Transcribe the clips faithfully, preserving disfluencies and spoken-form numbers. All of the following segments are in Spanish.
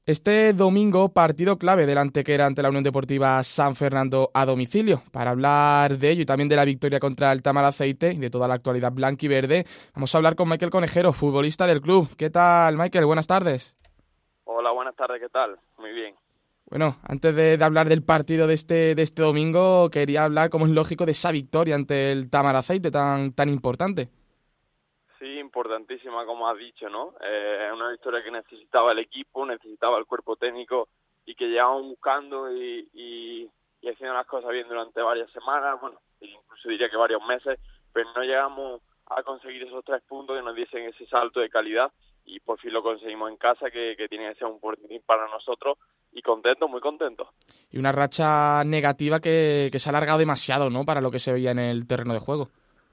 Este domingo, partido clave del Antequera ante la Unión Deportiva San Fernando a domicilio. Para hablar de ello y también de la victoria contra el Tamaraceite y de toda la actualidad blanquiverde, vamos a hablar con Michael Conejero, futbolista del club. ¿Qué tal, Michael? Buenas tardes. Hola, buenas tardes, ¿qué tal? Muy bien. Bueno, antes de, de hablar del partido de este, de este domingo, quería hablar, como es lógico, de esa victoria ante el Tamaraceite tan, tan importante. Sí, importantísima, como has dicho, ¿no? Eh, es una victoria que necesitaba el equipo, necesitaba el cuerpo técnico y que llevamos buscando y, y, y haciendo las cosas bien durante varias semanas, bueno, incluso diría que varios meses, pero no llegamos a conseguir esos tres puntos que nos diesen ese salto de calidad y por fin lo conseguimos en casa, que, que tiene que ser un porvenir para nosotros y contentos, muy contentos. Y una racha negativa que, que se ha alargado demasiado, ¿no?, para lo que se veía en el terreno de juego.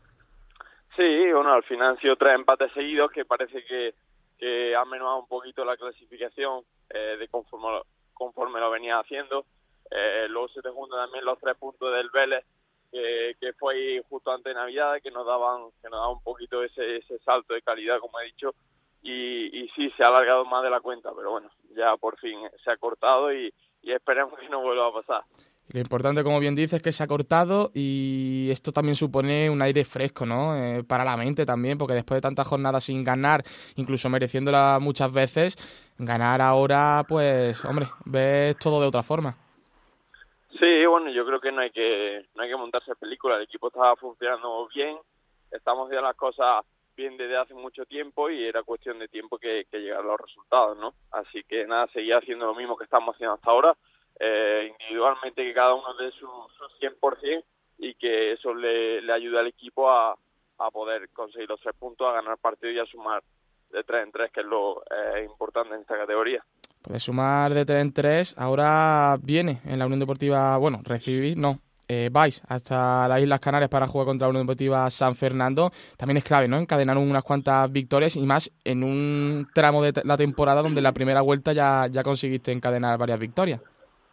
Sí, bueno, al final han sido tres empates seguidos que parece que, que han menguado un poquito la clasificación eh, de conforme lo, conforme lo venía haciendo. Eh, luego se te juntan también los tres puntos del Vélez, que, que fue ahí justo antes de Navidad, que nos daban que nos daban un poquito ese, ese salto de calidad, como he dicho, y, y sí, se ha alargado más de la cuenta, pero bueno, ya por fin se ha cortado y, y esperemos que no vuelva a pasar. Lo importante, como bien dices, es que se ha cortado y esto también supone un aire fresco, ¿no? Eh, para la mente también, porque después de tantas jornadas sin ganar, incluso mereciéndola muchas veces, ganar ahora, pues, hombre, ves todo de otra forma. Sí, bueno, yo creo que no hay que no hay que montarse película. El equipo estaba funcionando bien, estamos haciendo las cosas bien desde hace mucho tiempo y era cuestión de tiempo que, que llegaran los resultados, ¿no? Así que nada, seguir haciendo lo mismo que estamos haciendo hasta ahora, eh, individualmente que cada uno dé su, su cien por ciento y que eso le, le ayude al equipo a, a poder conseguir los tres puntos, a ganar partidos y a sumar de tres en tres, que es lo eh, importante en esta categoría. Puedes sumar de tres en tres. Ahora viene en la Unión Deportiva, bueno, recibís, no, eh, vais hasta las Islas Canarias para jugar contra la Unión Deportiva San Fernando. También es clave, ¿no?, encadenar unas cuantas victorias y más en un tramo de la temporada donde en la primera vuelta ya, ya conseguiste encadenar varias victorias.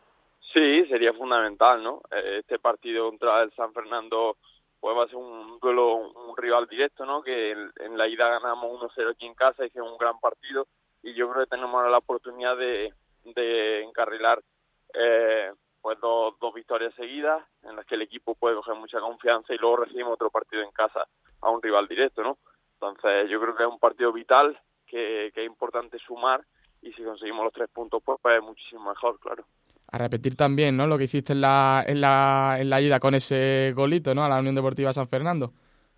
Sí, sería fundamental, ¿no? Eh, Este partido contra el San Fernando pues va a ser un duelo, un rival directo, ¿no? Que en, en la ida ganamos uno cero aquí en casa, hicimos un gran partido y yo creo que tenemos ahora la oportunidad de, de encarrilar eh, pues dos, dos victorias seguidas en las que el equipo puede coger mucha confianza y luego recibimos otro partido en casa a un rival directo, ¿no? Entonces yo creo que es un partido vital que, que es importante sumar y si conseguimos los tres puntos pues, pues es muchísimo mejor, claro. A repetir también, ¿no?, lo que hiciste en la, en la, en la ida con ese golito, ¿no?, a la Unión Deportiva San Fernando.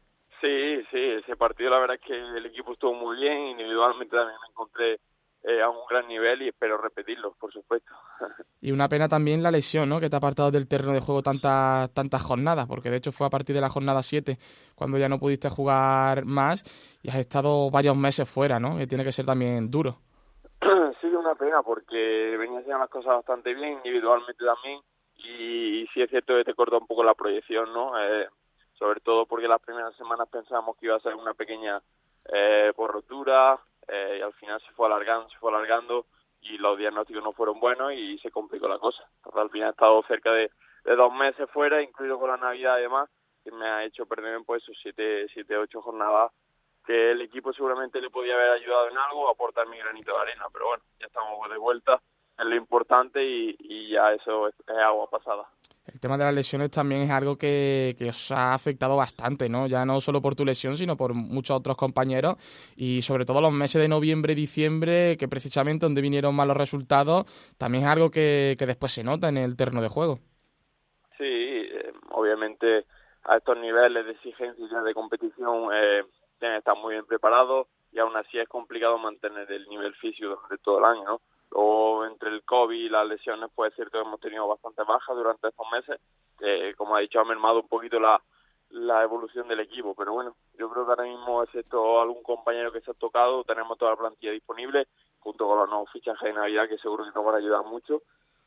Sí, sí, ese partido la verdad es que el equipo estuvo muy bien, individualmente también me encontré eh, a un gran nivel y espero repetirlo, por supuesto. Y una pena también la lesión, ¿no?, que te ha apartado del terreno de juego tantas tantas jornadas, porque de hecho fue a partir de la jornada siete cuando ya no pudiste jugar más y has estado varios meses fuera, ¿no?, que tiene que ser también duro. Sí, una pena porque venía haciendo las cosas bastante bien, individualmente también, y, y sí es cierto que te corta un poco la proyección, ¿no? Eh, sobre todo porque las primeras semanas pensábamos que iba a ser una pequeña eh, por rotura, eh, y al final se fue alargando, se fue alargando, y los diagnósticos no fueron buenos y se complicó la cosa. Entonces, al final he estado cerca de, de dos meses fuera, incluido con la Navidad además, que me ha hecho perder pues sus siete, siete, ocho jornadas que el equipo seguramente le podía haber ayudado en algo, aportar mi granito de arena, pero bueno, ya estamos de vuelta, es lo importante y, y ya eso es, es agua pasada. El tema de las lesiones también es algo que, que os ha afectado bastante, ¿no? Ya no solo por tu lesión, sino por muchos otros compañeros y sobre todo los meses de noviembre y diciembre, que precisamente donde vinieron malos resultados, también es algo que, que después se nota en el terreno de juego. Sí, eh, obviamente a estos niveles de exigencia y ya de competición eh, tienen que estar muy bien preparados y aún así es complicado mantener el nivel físico durante todo el año, ¿no? O entre el COVID y las lesiones, pues es cierto que hemos tenido bastante bajas durante estos meses, que como ha dicho ha mermado un poquito la, la evolución del equipo, pero bueno, yo creo que ahora mismo, excepto algún compañero que se ha tocado, tenemos toda la plantilla disponible, junto con los nuevos fichajes de Navidad que seguro que nos van a ayudar mucho.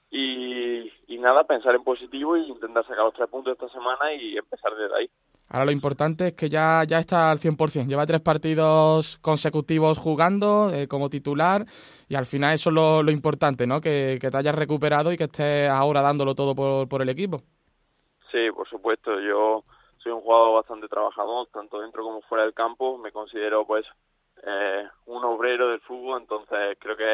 Y, y nada, pensar en positivo y intentar sacar los tres puntos esta semana y empezar desde ahí. Ahora lo importante es que ya, ya está al cien por ciento. Lleva tres partidos consecutivos jugando eh, como titular y al final eso es lo, lo importante, ¿no? Que, que te hayas recuperado y que estés ahora dándolo todo por, por el equipo. Sí, por supuesto. Yo soy un jugador bastante trabajador, tanto dentro como fuera del campo. Me considero pues eh, un obrero del fútbol, entonces creo que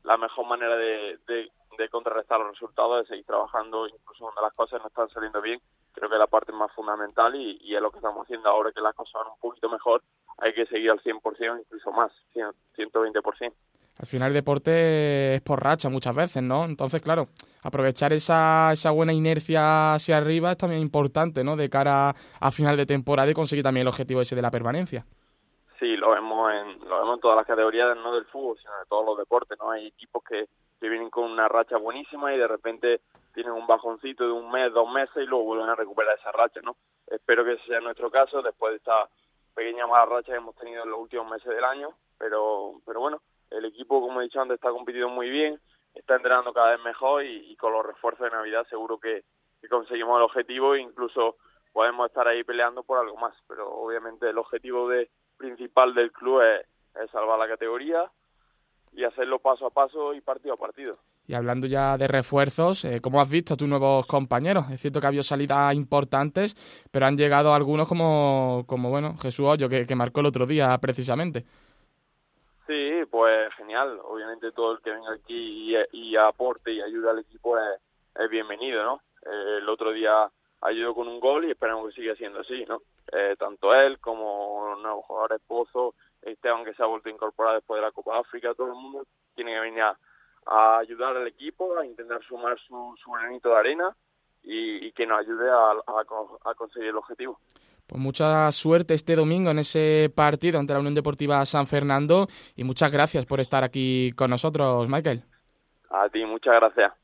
la mejor manera de, de, de contrarrestar los resultados es seguir trabajando, incluso cuando las cosas no están saliendo bien. Creo que es la parte más fundamental y, y es lo que estamos haciendo ahora, que las cosas van un poquito mejor. Hay que seguir al cien por ciento, incluso más, ciento veinte por ciento. Al final el deporte es por racha muchas veces, ¿no? Entonces, claro, aprovechar esa, esa buena inercia hacia arriba es también importante, ¿no? De cara a final de temporada y conseguir también el objetivo ese de la permanencia. Sí, lo vemos en lo vemos en todas las categorías, no del fútbol, sino de todos los deportes, ¿no? Hay equipos que, que vienen con una racha buenísima y de repente tienen un bajoncito de un mes, dos meses y luego vuelven a recuperar esa racha, ¿no? Espero que ese sea nuestro caso después de esta pequeña mala racha que hemos tenido en los últimos meses del año, pero pero bueno, el equipo, como he dicho antes, está compitiendo muy bien, está entrenando cada vez mejor y, y con los refuerzos de Navidad seguro que, que conseguimos el objetivo e incluso podemos estar ahí peleando por algo más, pero obviamente el objetivo de principal del club es, es salvar la categoría y hacerlo paso a paso y partido a partido. Y hablando ya de refuerzos, eh, ¿cómo has visto a tus nuevos compañeros? Es cierto que ha habido salidas importantes, pero han llegado algunos como, como bueno, Jesús Hoyo, que, que marcó el otro día precisamente. Sí, pues genial. Obviamente todo el que venga aquí y, y aporte y ayude al equipo es, es bienvenido, ¿no? Eh, el otro día ayudó con un gol y esperamos que siga siendo así, ¿no? Eh, tanto él como los nuevos jugadores Pozo, Esteban, que se ha vuelto a incorporar después de la Copa África, todo el mundo tiene que venir a, a ayudar al equipo, a intentar sumar su, su granito de arena y, y que nos ayude a, a, a conseguir el objetivo. Pues mucha suerte este domingo en ese partido ante la Unión Deportiva San Fernando y muchas gracias por estar aquí con nosotros, Michael. A ti, muchas gracias.